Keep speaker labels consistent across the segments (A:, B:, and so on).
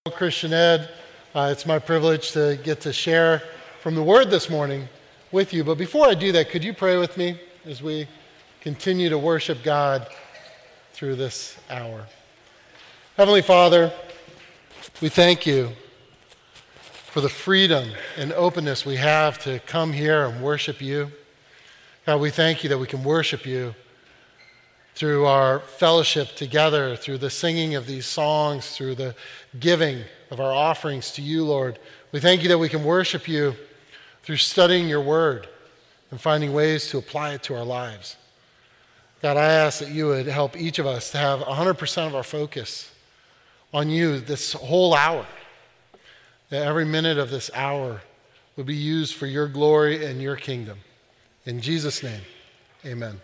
A: Christian Ed. It's my privilege to get to share from the Word this morning with you. But before I do that, could you pray with me as we continue to worship God through this hour? Heavenly Father, we thank you for the freedom and openness we have to come here and worship you. God, we thank you that we can worship you through our fellowship together, through the singing of these songs, through the giving of our offerings to you, Lord. We thank you that we can worship you through studying your word and finding ways to apply it to our lives. God, I ask that you would help each of us to have 100% of our focus on you this whole hour, that every minute of this hour would be used for your glory and your kingdom. In Jesus' name, amen.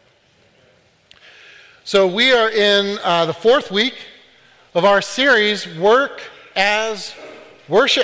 A: So we are in the fourth week of our series, Work as Worship.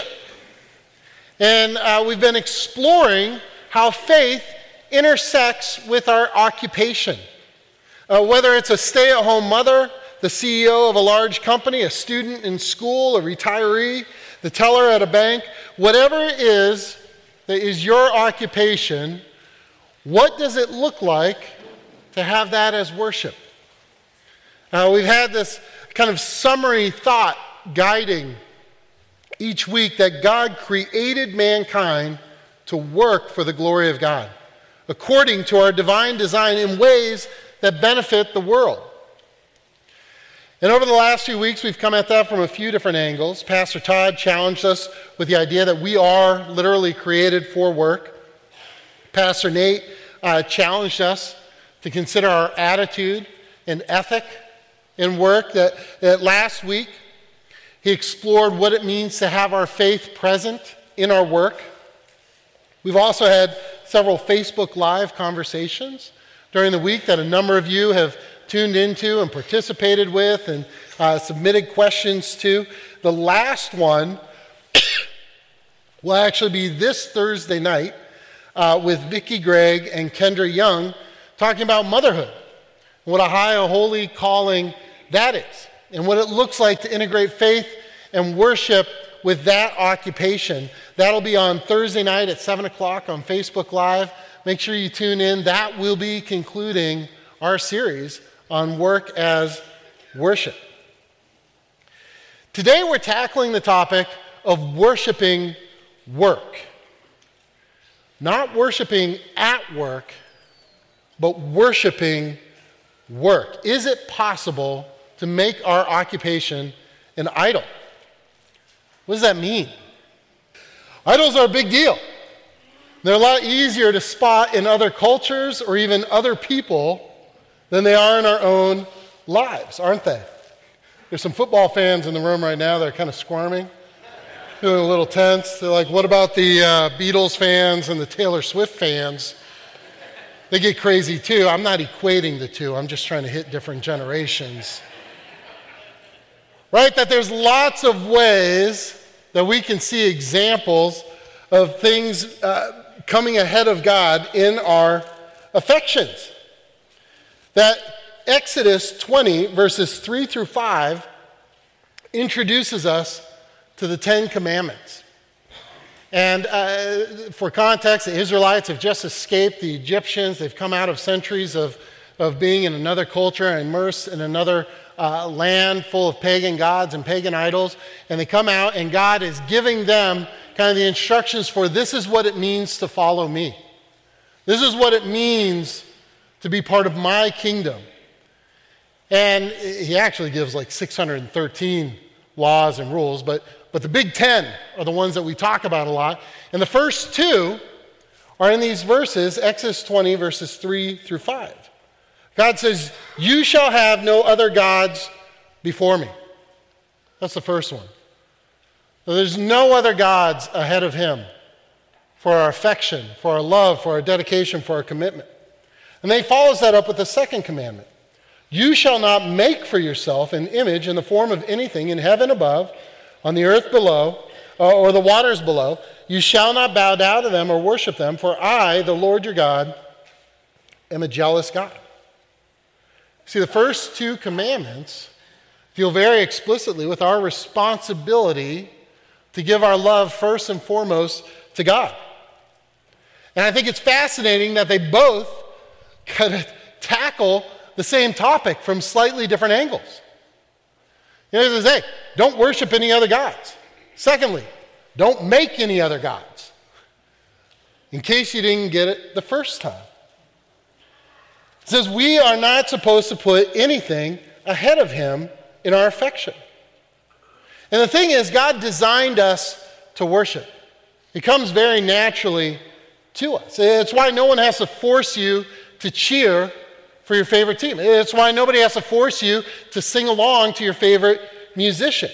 A: And we've been exploring how faith intersects with our occupation. Whether it's a stay-at-home mother, the CEO of a large company, a student in school, a retiree, the teller at a bank, whatever it is that is your occupation, what does it look like to have that as worship? We've had this kind of summary thought guiding each week that God created mankind to work for the glory of God, according to our divine design in ways that benefit the world. And over the last few weeks, we've come at that from a few different angles. Pastor Todd challenged us with the idea that we are literally created for work. Pastor Nate challenged us to consider our attitude and ethic in work. That last week, he explored what it means to have our faith present in our work. We've also had several Facebook Live conversations during the week that a number of you have tuned into and participated with and submitted questions to. The last one will actually be this Thursday night with Vicki Gregg and Kendra Young talking about motherhood. What a high, a holy calling that is, and what it looks like to integrate faith and worship with that occupation. That'll be on Thursday night at 7 o'clock on Facebook Live. Make sure you tune in. That will be concluding our series on work as worship. Today we're tackling the topic of worshiping work. Not worshiping at work, but worshiping work. Is it possible to make our occupation an idol? What does that mean? Idols are a big deal. They're a lot easier to spot in other cultures or even other people than they are in our own lives, aren't they? There's some football fans in the room right now that are kind of squirming, feeling a little tense. They're like, what about the Beatles fans and the Taylor Swift fans? They get crazy too. I'm not equating the two. I'm just trying to hit different generations. Right? That there's lots of ways that we can see examples of things coming ahead of God in our affections. That Exodus 20, verses 3 through 5, introduces us to the Ten Commandments. And for context, the Israelites have just escaped the Egyptians. They've come out of centuries of being in another culture and immersed in another land full of pagan gods and pagan idols. And they come out, and God is giving them kind of the instructions for this is what it means to follow me. This is what it means to be part of my kingdom. And he actually gives like 613 laws and rules, but the big 10 are the ones that we talk about a lot. And the first two are in these verses, Exodus 20, verses 3 through 5. God says, you shall have no other gods before me. That's the first one. So there's no other gods ahead of him for our affection, for our love, for our dedication, for our commitment. And then he follows that up with the second commandment. You shall not make for yourself an image in the form of anything in heaven above, on the earth below, or the waters below. You shall not bow down to them or worship them, for I, the Lord your God, am a jealous God. See, the first two commandments deal very explicitly with our responsibility to give our love first and foremost to God. And I think it's fascinating that they both kind of tackle the same topic from slightly different angles. You know, it says, hey, don't worship any other gods. Secondly, don't make any other gods. In case you didn't get it the first time. It says we are not supposed to put anything ahead of him in our affection. And the thing is, God designed us to worship. It comes very naturally to us. It's why no one has to force you to cheer for your favorite team. It's why nobody has to force you to sing along to your favorite musician.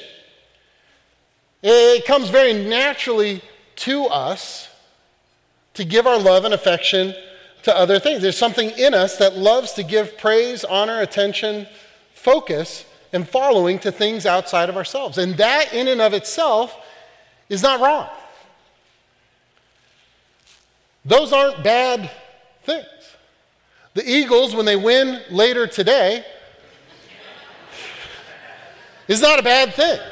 A: It comes very naturally to us to give our love and affection to other things. There's something in us that loves to give praise, honor, attention, focus, and following to things outside of ourselves. And that in and of itself is not wrong. Those aren't bad things. The Eagles, when they win later today, is not a bad thing.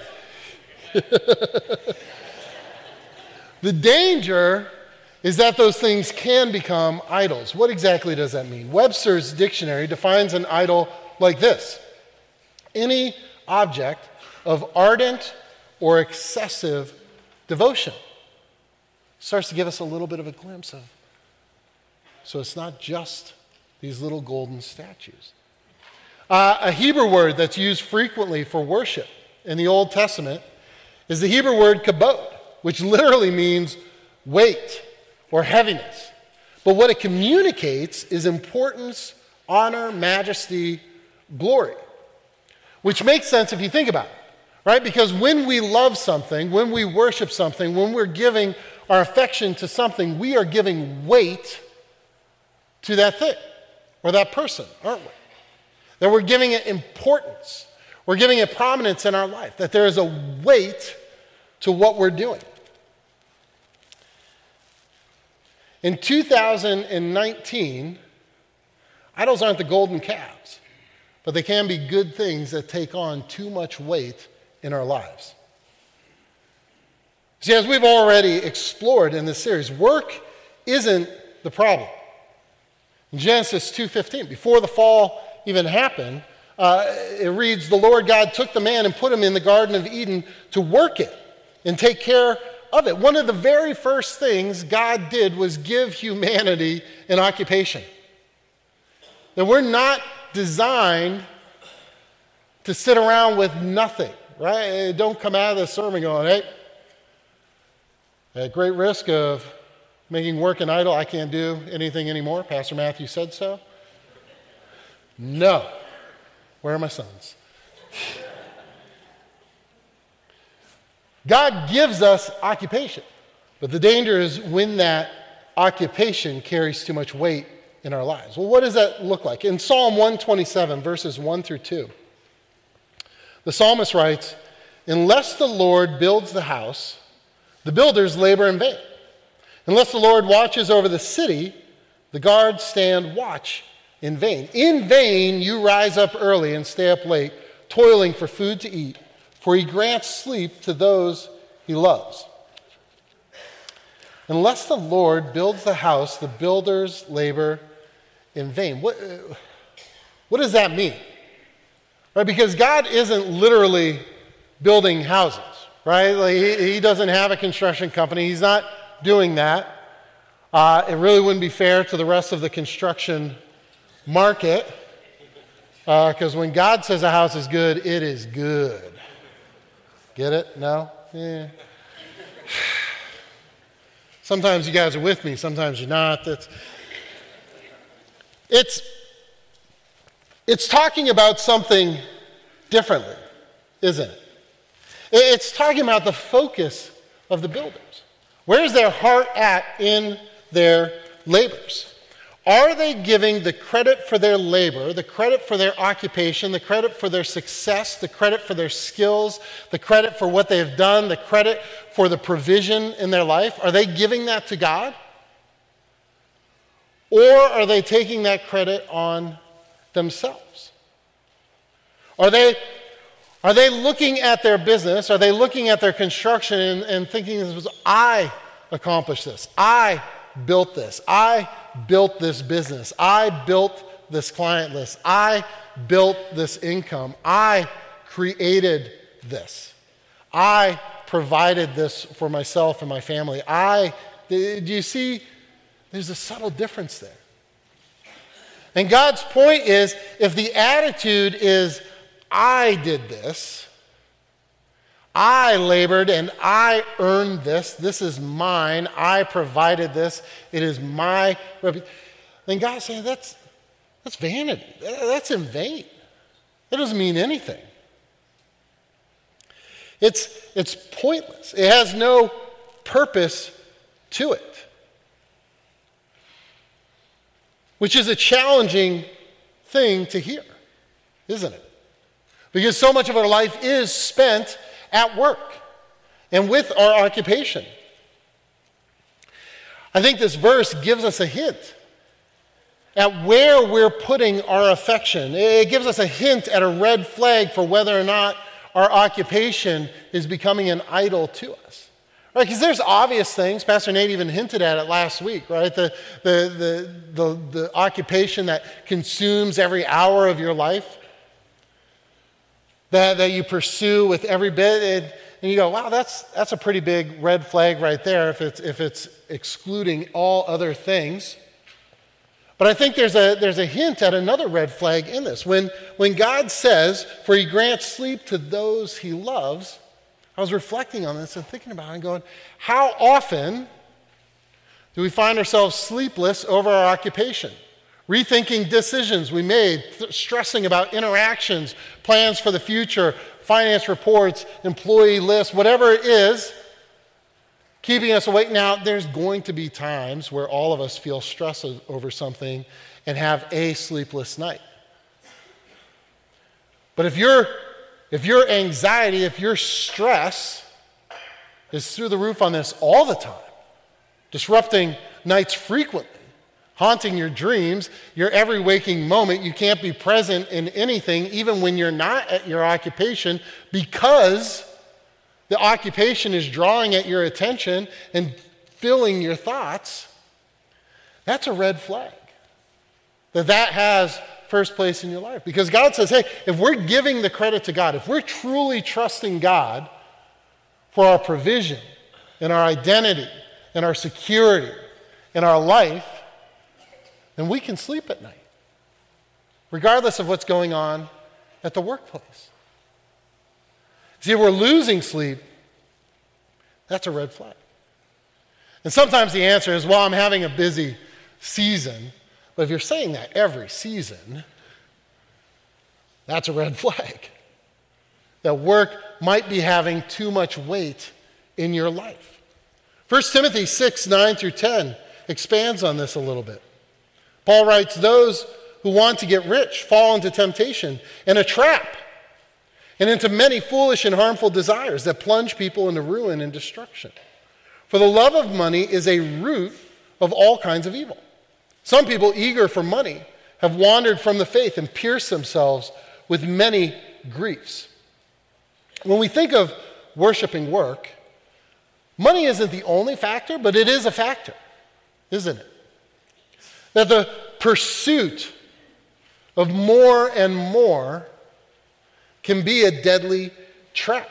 A: The danger is that those things can become idols. What exactly does that mean? Webster's dictionary defines an idol like this: any object of ardent or excessive devotion. Starts to give us a little bit of a glimpse of. So it's not just these little golden statues. A Hebrew word that's used frequently for worship in the Old Testament is the Hebrew word kabod, which literally means weight or heaviness. But what it communicates is importance, honor, majesty, glory. Which makes sense if you think about it, right? Because when we love something, when we worship something, when we're giving our affection to something, we are giving weight to that thing or that person, aren't we? That we're giving it importance. We're giving it prominence in our life, that there is a weight to what we're doing. In 2019, idols aren't the golden calves, but they can be good things that take on too much weight in our lives. See, as we've already explored in this series, work isn't the problem. In Genesis 2:15, before the fall even happened, it reads, the Lord God took the man and put him in the Garden of Eden to work it and take care of it. One of the very first things God did was give humanity an occupation. That we're not designed to sit around with nothing, right? Don't come out of the sermon going, hey, at great risk of making work an idol, I can't do anything anymore. Pastor Matthew said so. No. Where are my sons? God gives us occupation, but the danger is when that occupation carries too much weight in our lives. Well, what does that look like? In Psalm 127, verses 1 through 2, the psalmist writes, unless the Lord builds the house, the builders labor in vain. Unless the Lord watches over the city, the guards stand watch in vain. In vain you rise up early and stay up late, toiling for food to eat, for he grants sleep to those he loves. Unless the Lord builds the house, the builders labor in vain. What does that mean? Right? Because God isn't literally building houses, right? Like he doesn't have a construction company. He's not doing that. It really wouldn't be fair to the rest of the construction market, because when God says a house is good, it is good. Get it? No? Yeah. Sometimes you guys are with me, sometimes you're not. It's talking about something differently, isn't it? It's talking about the focus of the builders. Where's their heart at in their labors? Are they giving the credit for their labor, the credit for their occupation, the credit for their success, the credit for their skills, the credit for what they have done, the credit for the provision in their life? Are they giving that to God? Or are they taking that credit on themselves? Are they Are they looking at their business? Are they looking at their construction and thinking, I accomplished this. I built this. I built this business. I built this client list. I built this income. I created this. I provided this for myself and my family. Do you see? There's a subtle difference there. And God's point is, if the attitude is, I did this, I labored and I earned this, this is mine, I provided this, it is my, then God's saying that's vanity. That's in vain. That doesn't mean anything. It's pointless. It has no purpose to it. Which is a challenging thing to hear, isn't it? Because so much of our life is spent at work and with our occupation. I think this verse gives us a hint at where we're putting our affection. It gives us a hint at a red flag for whether or not our occupation is becoming an idol to us. Right, because there's obvious things. Pastor Nate even hinted at it last week, right? The occupation that consumes every hour of your life, that you pursue with every bit, and you go, wow, that's a pretty big red flag right there if it's excluding all other things. But I think there's a hint at another red flag in this. When God says, "For He grants sleep to those He loves," I was reflecting on this and thinking about it and going, how often do we find ourselves sleepless over our occupation? Rethinking decisions we made, stressing about interactions, plans for the future, finance reports, employee lists, whatever it is, keeping us awake. Now, there's going to be times where all of us feel stress over something and have a sleepless night. But if your anxiety, if your stress is through the roof on this all the time, disrupting nights frequently, haunting your dreams, your every waking moment, you can't be present in anything, even when you're not at your occupation, because the occupation is drawing at your attention and filling your thoughts, that's a red flag. That has first place in your life. Because God says, hey, if we're giving the credit to God, if we're truly trusting God for our provision and our identity and our security and our life, then we can sleep at night, regardless of what's going on at the workplace. See, if we're losing sleep, that's a red flag. And sometimes the answer is, well, I'm having a busy season. But if you're saying that every season, that's a red flag. That work might be having too much weight in your life. 1 Timothy 6:9-10 expands on this a little bit. Paul writes, those who want to get rich fall into temptation and a trap, and into many foolish and harmful desires that plunge people into ruin and destruction. For the love of money is a root of all kinds of evil. Some people eager for money have wandered from the faith and pierced themselves with many griefs. When we think of worshiping work, money isn't the only factor, but it is a factor, isn't it? That the pursuit of more and more can be a deadly trap.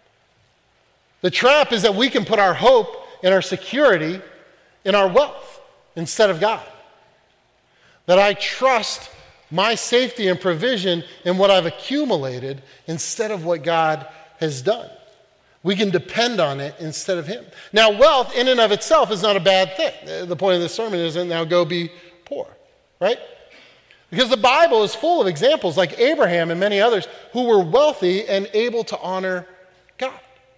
A: The trap is that we can put our hope and our security in our wealth instead of God. That I trust my safety and provision in what I've accumulated instead of what God has done. We can depend on it instead of Him. Now, wealth in and of itself is not a bad thing. The point of this sermon isn't now go be poor, right? Because the Bible is full of examples like Abraham and many others who were wealthy and able to honor God.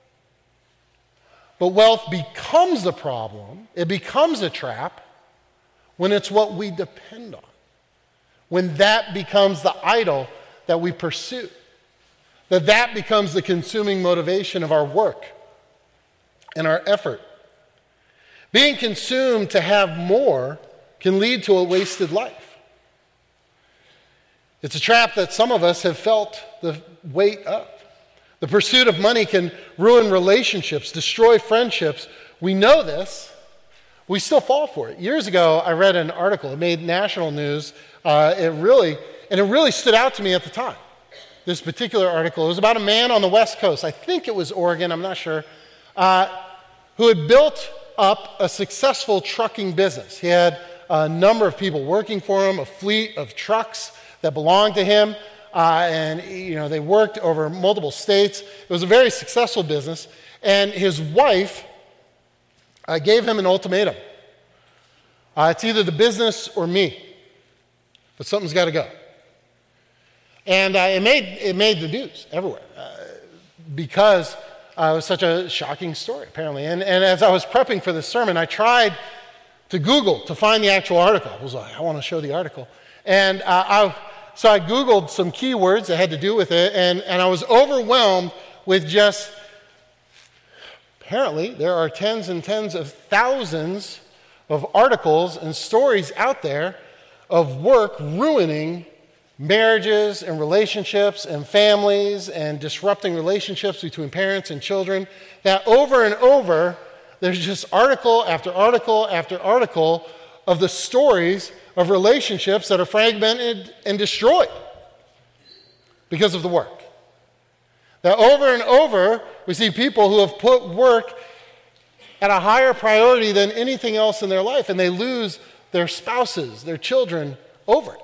A: But wealth becomes a problem, it becomes a trap, when it's what we depend on. When that becomes the idol that we pursue. That becomes the consuming motivation of our work and our effort. Being consumed to have more can lead to a wasted life. It's a trap that some of us have felt the weight of. The pursuit of money can ruin relationships, destroy friendships. We know this. We still fall for it. Years ago, I read an article. It made national news. It really stood out to me at the time. This particular article, it was about a man on the West Coast. I think it was Oregon, I'm not sure, who had built up a successful trucking business. He had a number of people working for him, a fleet of trucks that belonged to him, and they worked over multiple states. It was a very successful business, and his wife gave him an ultimatum. It's either the business or me, but something's got to go. And it made the news everywhere because it was such a shocking story, apparently. And as I was prepping for this sermon, I tried to Google to find the actual article. I was like, I want to show the article. And so I Googled some keywords that had to do with it, and I was overwhelmed with just, apparently, there are tens and tens of thousands of articles and stories out there of work ruining marriages and relationships and families and disrupting relationships between parents and children, that over and over, there's just article after article after article of the stories of relationships that are fragmented and destroyed because of the work. That over and over, we see people who have put work at a higher priority than anything else in their life, and they lose their spouses, their children over it.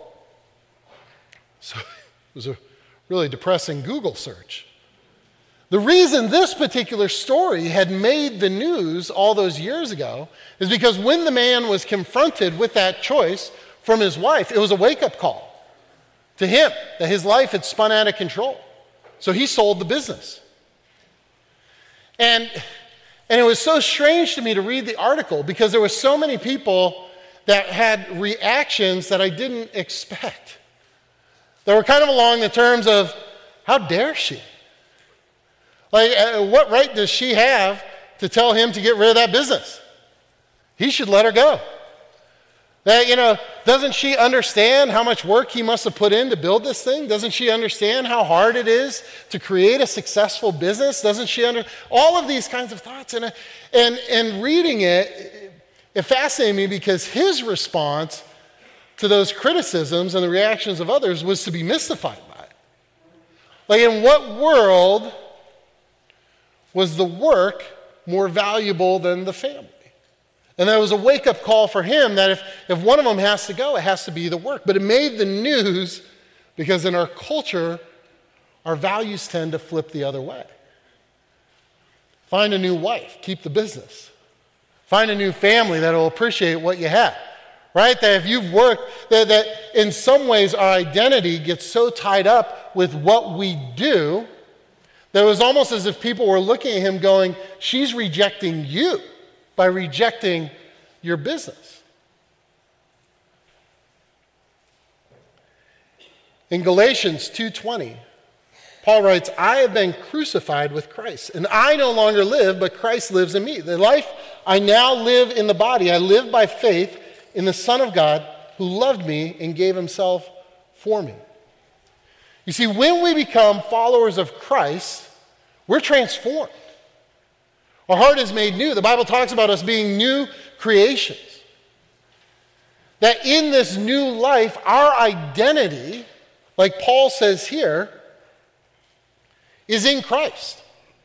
A: So it was a really depressing Google search. The reason this particular story had made the news all those years ago is because when the man was confronted with that choice from his wife, it was a wake-up call to him that his life had spun out of control. So he sold the business. And it was so strange to me to read the article because there were so many people that had reactions that I didn't expect. They were kind of along the terms of, how dare she? Like, what right does she have to tell him to get rid of that business? He should let her go. That, doesn't she understand how much work he must have put in to build this thing? Doesn't she understand how hard it is to create a successful business? Doesn't she all of these kinds of thoughts? And reading it fascinated me because his response to those criticisms and the reactions of others was to be mystified by it. Like, in what world was the work more valuable than the family? And that was a wake-up call for him that if one of them has to go, it has to be the work. But it made the news because in our culture, our values tend to flip the other way. Find a new wife, keep the business. Find a new family that will appreciate what you have. Right? That if you've worked, that in some ways our identity gets so tied up with what we do that it was almost as if people were looking at him going, she's rejecting you by rejecting your business. In Galatians 2:20, Paul writes, I have been crucified with Christ, and I no longer live, but Christ lives in me. The life I now live in the body, I live by faith in the Son of God who loved me and gave himself for me. You see, when we become followers of Christ, we're transformed. Our heart is made new. The Bible talks about us being new creations. That in this new life, our identity, like Paul says here, is in Christ.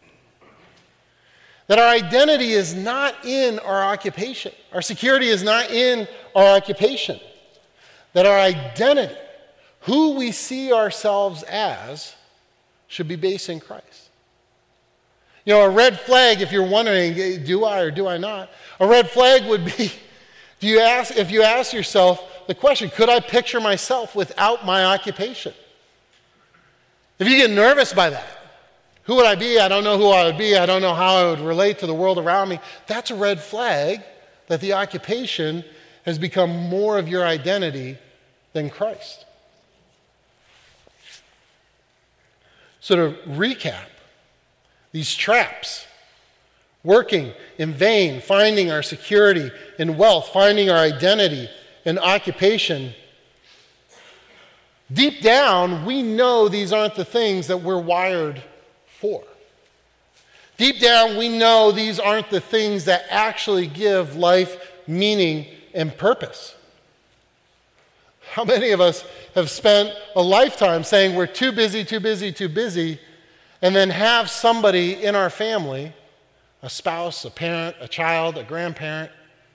A: That our identity is not in our occupation. Our security is not in our occupation. That our identity, who we see ourselves as, should be based in Christ. A red flag, if you're wondering, do I or do I not? A red flag would be, if you ask yourself the question, could I picture myself without my occupation? If you get nervous by that, who would I be? I don't know who I would be. I don't know how I would relate to the world around me. That's a red flag that the occupation has become more of your identity than Christ. So to recap, these traps, working in vain, finding our security in wealth, finding our identity in occupation, deep down, we know these aren't the things that we're wired for. Deep down, we know these aren't the things that actually give life meaning and purpose. How many of us have spent a lifetime saying we're too busy, too busy, too busy, and then have somebody in our family, a spouse, a parent, a child, a grandparent,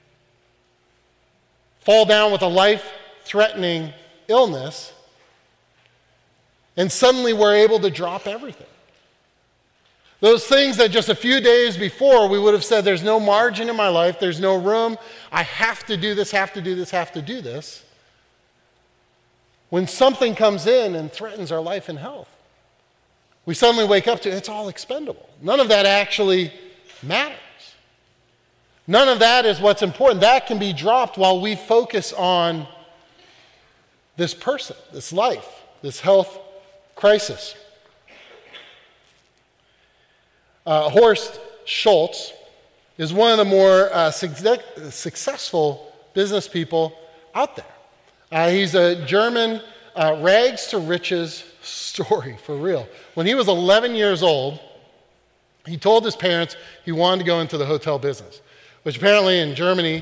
A: fall down with a life-threatening illness, and suddenly we're able to drop everything? Those things that just a few days before we would have said, there's no margin in my life, there's no room, I have to do this, have to do this, have to do this. When something comes in and threatens our life and health, we suddenly wake up to it's all expendable. None of that actually matters. None of that is what's important. That can be dropped while we focus on this person, this life, this health crisis. Horst Schulze is one of the more successful business people out there. He's a German rags to riches story, for real. When he was 11 years old, he told his parents he wanted to go into the hotel business, which apparently in Germany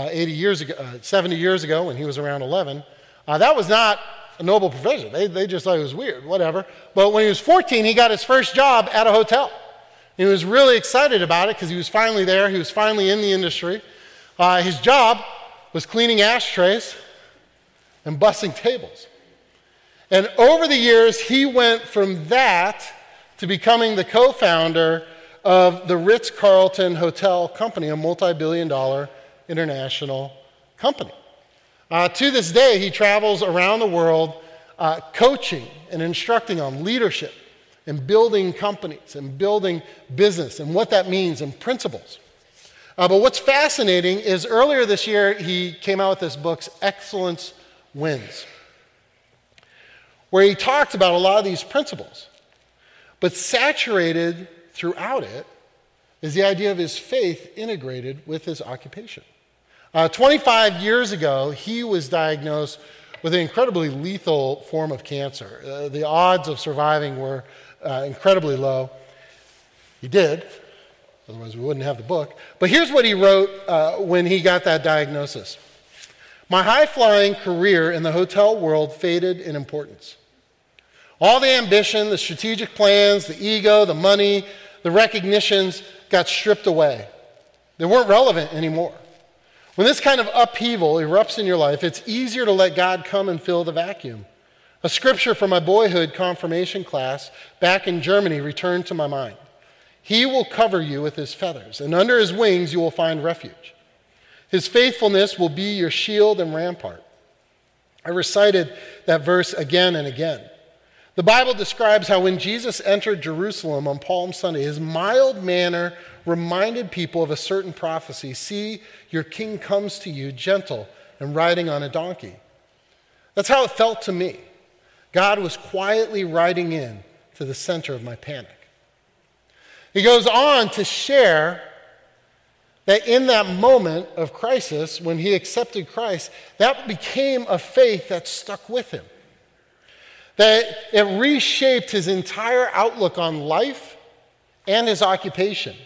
A: 70 years ago, when he was around 11, that was not a noble profession. They just thought it was weird, whatever. But when he was 14, he got his first job at a hotel. He was really excited about it because he was finally there. He was finally in the industry. His job was cleaning ashtrays and bussing tables. And over the years, he went from that to becoming the co-founder of the Ritz-Carlton Hotel Company, a multi-billion-dollar international company. To this day, he travels around the world coaching and instructing on leadership and building companies and building business and what that means and principles. But what's fascinating is earlier this year, he came out with this book, Excellence Wins, where he talked about a lot of these principles. But saturated throughout it is the idea of his faith integrated with his occupation. 25 years ago, he was diagnosed with an incredibly lethal form of cancer. The odds of surviving were incredibly low. He did, otherwise we wouldn't have the book. But here's what he wrote when he got that diagnosis. My high-flying career in the hotel world faded in importance. All the ambition, the strategic plans, the ego, the money, the recognitions got stripped away. They weren't relevant anymore. When this kind of upheaval erupts in your life, it's easier to let God come and fill the vacuum. A scripture from my boyhood confirmation class back in Germany returned to my mind. He will cover you with his feathers, and under his wings you will find refuge. His faithfulness will be your shield and rampart. I recited that verse again and again. The Bible describes how when Jesus entered Jerusalem on Palm Sunday, his mild manner reminded people of a certain prophecy. See, your king comes to you gentle and riding on a donkey. That's how it felt to me. God was quietly riding in to the center of my panic. He goes on to share that in that moment of crisis, when he accepted Christ, that became a faith that stuck with him. That it reshaped his entire outlook on life and his occupation.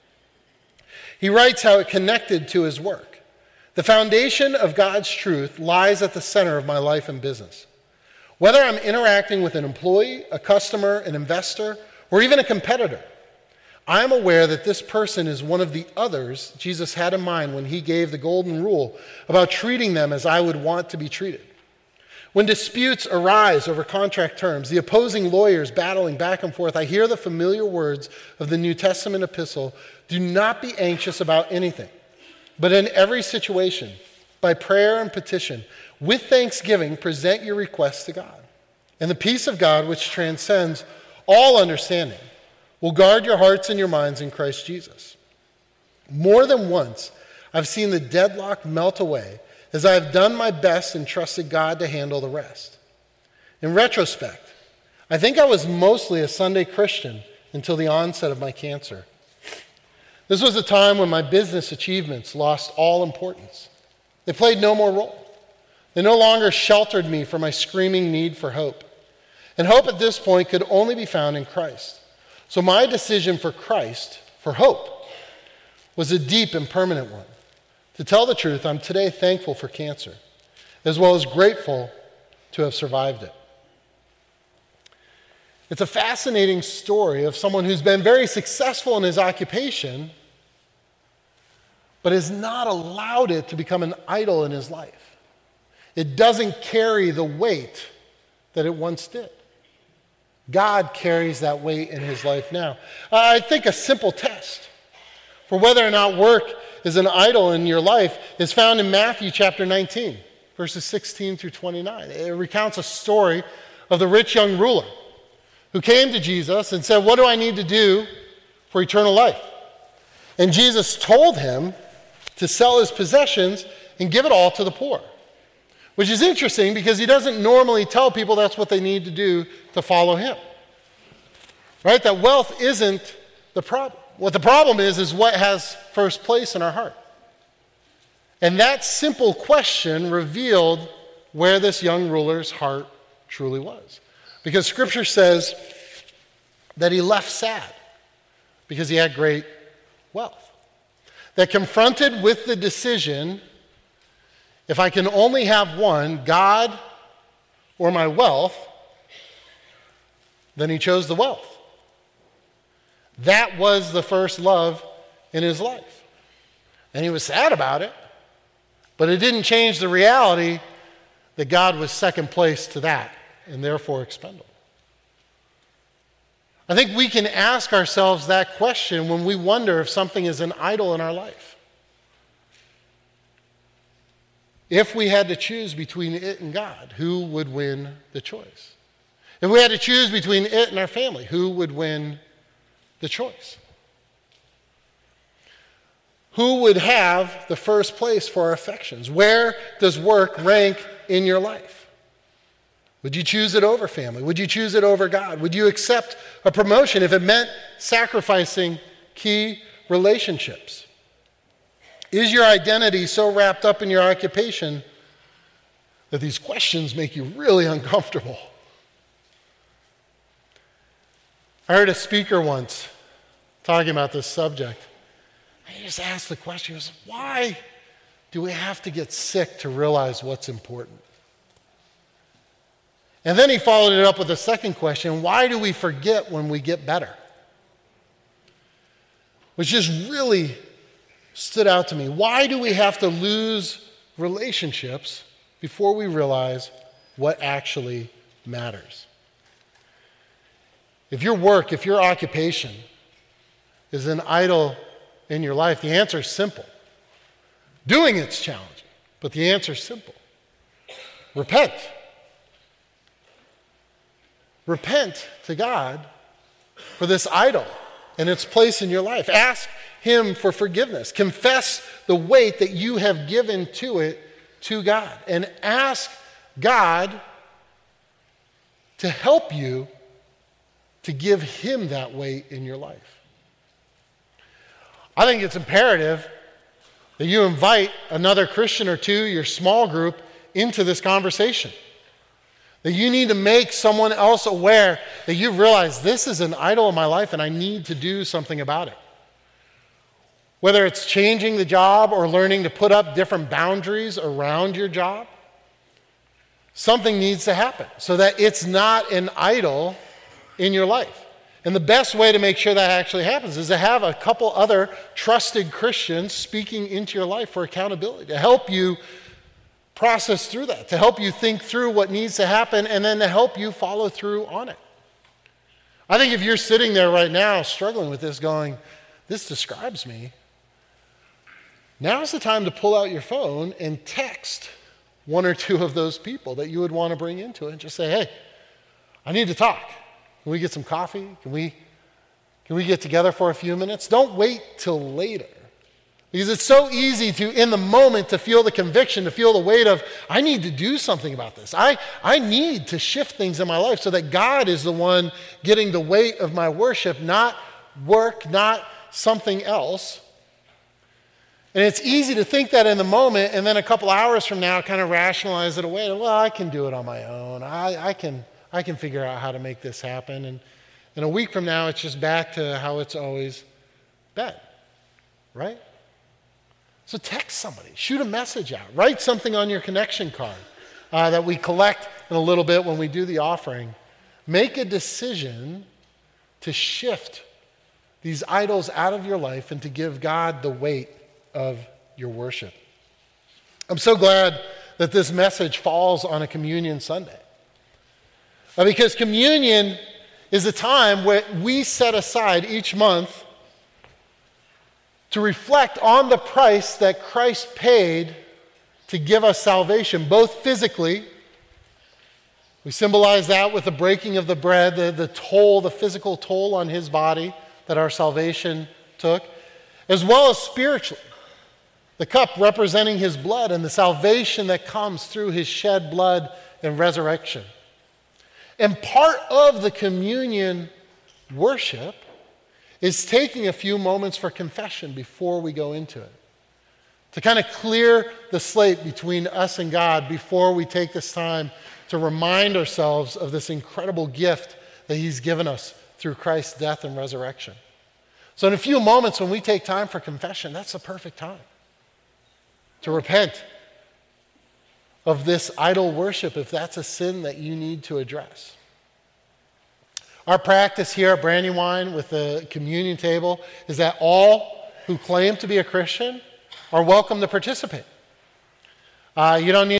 A: He writes how it connected to his work. The foundation of God's truth lies at the center of my life and business. Whether I'm interacting with an employee, a customer, an investor, or even a competitor, I'm aware that this person is one of the others Jesus had in mind when he gave the golden rule about treating them as I would want to be treated. When disputes arise over contract terms, the opposing lawyers battling back and forth, I hear the familiar words of the New Testament epistle, do not be anxious about anything, but in every situation, by prayer and petition, with thanksgiving, present your requests to God. And the peace of God, which transcends all understanding, will guard your hearts and your minds in Christ Jesus. More than once, I've seen the deadlock melt away as I have done my best and trusted God to handle the rest. In retrospect, I think I was mostly a Sunday Christian until the onset of my cancer. This was a time when my business achievements lost all importance. They played no more role. They no longer sheltered me from my screaming need for hope. And hope at this point could only be found in Christ. So my decision for Christ, for hope, was a deep and permanent one. To tell the truth, I'm today thankful for cancer, as well as grateful to have survived it. It's a fascinating story of someone who's been very successful in his occupation, but has not allowed it to become an idol in his life. It doesn't carry the weight that it once did. God carries that weight in his life now. I think a simple test for whether or not work is an idol in your life is found in Matthew chapter 19, verses 16 through 29. It recounts a story of the rich young ruler who came to Jesus and said, "What do I need to do for eternal life?" And Jesus told him to sell his possessions and give it all to the poor. Which is interesting because he doesn't normally tell people that's what they need to do to follow him. Right? That wealth isn't the problem. What the problem is what has first place in our heart. And that simple question revealed where this young ruler's heart truly was. Because Scripture says that he left sad because he had great wealth. That confronted with the decision, if I can only have one, God or my wealth, then he chose the wealth. That was the first love in his life. And he was sad about it, but it didn't change the reality that God was second place to that and therefore expendable. I think we can ask ourselves that question when we wonder if something is an idol in our life. If we had to choose between it and God, who would win the choice? If we had to choose between it and our family, who would win the choice? Who would have the first place for our affections? Where does work rank in your life? Would you choose it over family? Would you choose it over God? Would you accept a promotion if it meant sacrificing key relationships? Is your identity so wrapped up in your occupation that these questions make you really uncomfortable? I heard a speaker once talking about this subject. He just asked the question, he was, why do we have to get sick to realize what's important? And then he followed it up with a second question, why do we forget when we get better? Which just really stood out to me. Why do we have to lose relationships before we realize what actually matters? If your work, if your occupation is an idol in your life, the answer is simple. Doing it's challenging, but the answer is simple. Repent. Repent to God for this idol and its place in your life. Ask him for forgiveness. Confess the weight that you have given to it to God. And ask God to help you to give him that weight in your life. I think it's imperative that you invite another Christian or two, your small group, into this conversation. That you need to make someone else aware that you've realized this is an idol in my life and I need to do something about it. Whether it's changing the job or learning to put up different boundaries around your job, something needs to happen so that it's not an idol in your life. And the best way to make sure that actually happens is to have a couple other trusted Christians speaking into your life for accountability, to help you process through that, to help you think through what needs to happen, and then to help you follow through on it. I think if you're sitting there right now struggling with this, going, this describes me, now's the time to pull out your phone and text one or two of those people that you would want to bring into it and just say, hey, I need to talk. Can we get some coffee? Can we get together for a few minutes? Don't wait till later. Because it's so easy to, in the moment, to feel the conviction, to feel the weight of, I need to do something about this. I need to shift things in my life so that God is the one getting the weight of my worship, not work, not something else. And it's easy to think that in the moment, and then a couple hours from now kind of rationalize it away. Well, I can do it on my own. I can figure out how to make this happen. And a week from now, it's just back to how it's always been, right? So text somebody, shoot a message out, write something on your connection card that we collect in a little bit when we do the offering. Make a decision to shift these idols out of your life and to give God the weight of your worship. I'm so glad that this message falls on a Communion Sunday. Because communion is a time where we set aside each month to reflect on the price that Christ paid to give us salvation, both physically. We symbolize that with the breaking of the bread, the toll, the physical toll on his body that our salvation took, as well as spiritually. The cup representing his blood and the salvation that comes through his shed blood and resurrection. And part of the communion worship is taking a few moments for confession before we go into it. To kind of clear the slate between us and God before we take this time to remind ourselves of this incredible gift that he's given us through Christ's death and resurrection. So in a few moments when we take time for confession, that's the perfect time to repent of this idol worship if that's a sin that you need to address. Our practice here at Brandywine with the communion table is that all who claim to be a Christian are welcome to participate. You don't need